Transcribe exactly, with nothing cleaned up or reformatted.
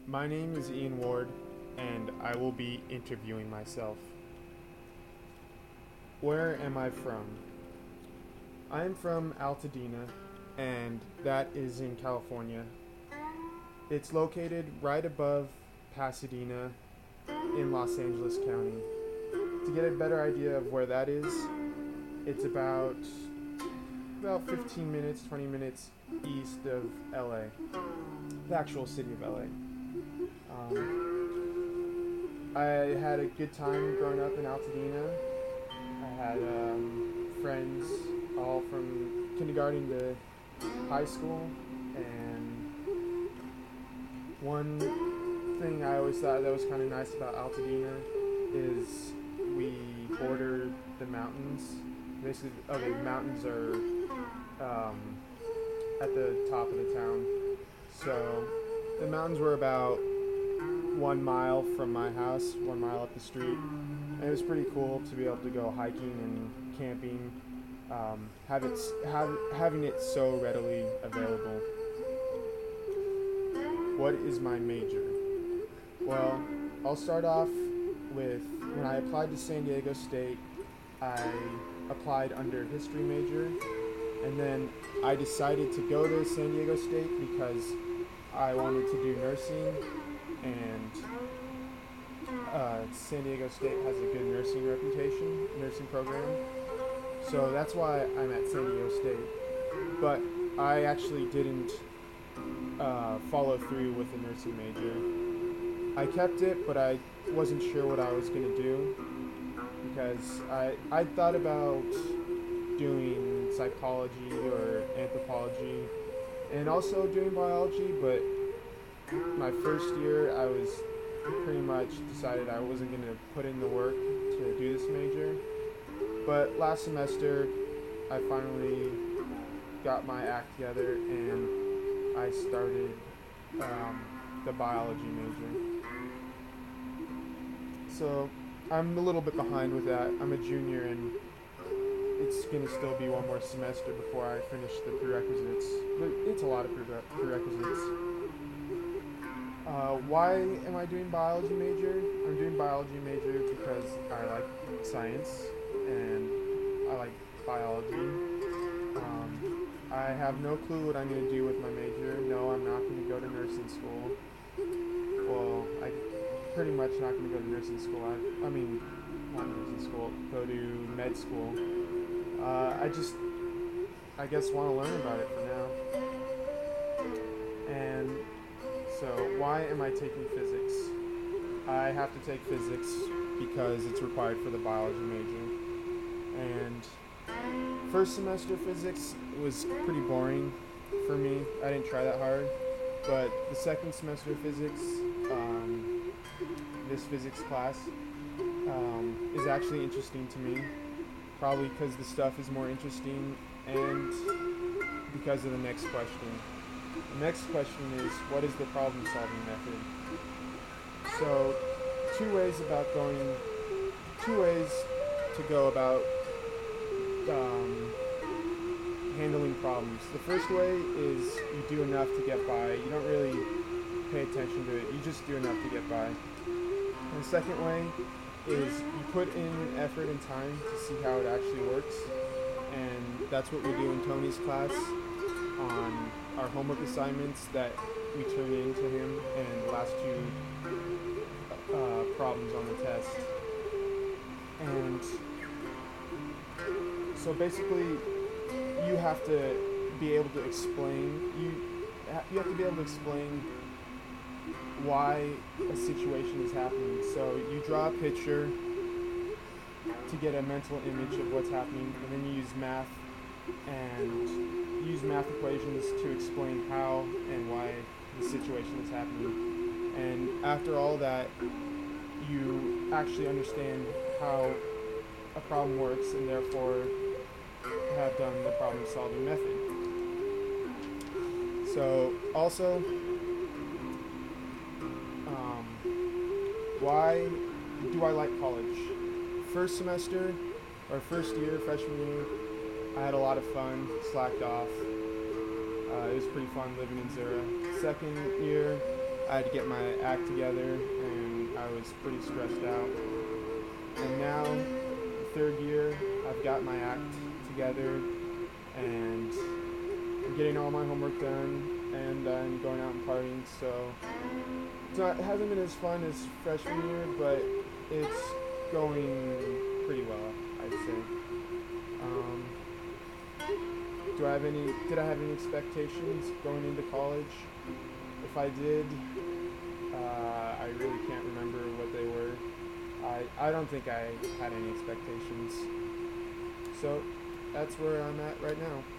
My name is Ian Ward, and I will be interviewing myself. Where am I from? I am from Altadena, and that is in California. It's located right above Pasadena in Los Angeles County. To get a better idea of where that is, it's about about fifteen minutes, twenty minutes east of L A, the actual city of L A. Um, I had a good time growing up in Altadena. I had um, friends all from kindergarten to high school, and one thing I always thought that was kind of nice about Altadena is we border the mountains. Basically, oh, the mountains are um, at the top of the town. So the mountains were about one mile from my house, one mile up the street. And it was pretty cool to be able to go hiking and camping, um, have it, have, having it so readily available. What is my major? Well, I'll start off with when I applied to San Diego State, I applied under history major, and then I decided to go to San Diego State because I wanted to do nursing, and uh, San Diego State has a good nursing reputation, nursing program. So that's why I'm at San Diego State. But I actually didn't uh, follow through with the nursing major. I kept it, but I wasn't sure what I was going to do because I I thought about doing psychology or anthropology and also doing biology, but my first year I was pretty much decided I wasn't going to put in the work to do this major. But last semester I finally got my act together and I started um, the biology major. So I'm a little bit behind with that. I'm a junior and it's going to still be one more semester before I finish the prerequisites. But it's a lot of prere- prerequisites. Uh, why am I doing biology major? I'm doing biology major because I like science and I like biology. Um, I have no clue what I'm going to do with my major. No, I'm not going to go to nursing school. Well, I pretty much not going to go to nursing school. I, I mean, not nursing school, go to med school. Uh, I just, I guess, want to learn about it for now. And so, why am I taking physics? I have to take physics because it's required for the biology major. And first semester physics was pretty boring for me. I didn't try that hard. But the second semester physics, um, this physics class, um, is actually interesting to me. Probably because the stuff is more interesting and because of the next question. The next question is, what is the problem solving method? So, two ways about going, two ways to go about um, handling problems. The first way is you do enough to get by. You don't really pay attention to it. You just do enough to get by. And the second way is you put in effort and time to see how it actually works. And that's what we do in Tony's class on our homework assignments that we turn in to him and the last two uh, problems on the test. And so basically you have to be able to explain, you, you have to be able to explain why a situation is happening. So you draw a picture to get a mental image of what's happening, and then you use math and use math equations to explain how and why the situation is happening. And after all that, you actually understand how a problem works and therefore have done the problem solving method. So also, um, why do I like college? First semester, or first year, freshman year, I had a lot of fun, slacked off. Uh, it was pretty fun living in Zura. Second year, I had to get my act together, and I was pretty stressed out. And now, third year, I've got my act together, and I'm getting all my homework done, and I'm going out and partying, so it's not, it hasn't been as fun as freshman year, but it's going pretty well, I'd say. Um, do I have any, did I have any expectations going into college? If I did, uh, I really can't remember what they were. I, I don't think I had any expectations. So that's where I'm at right now.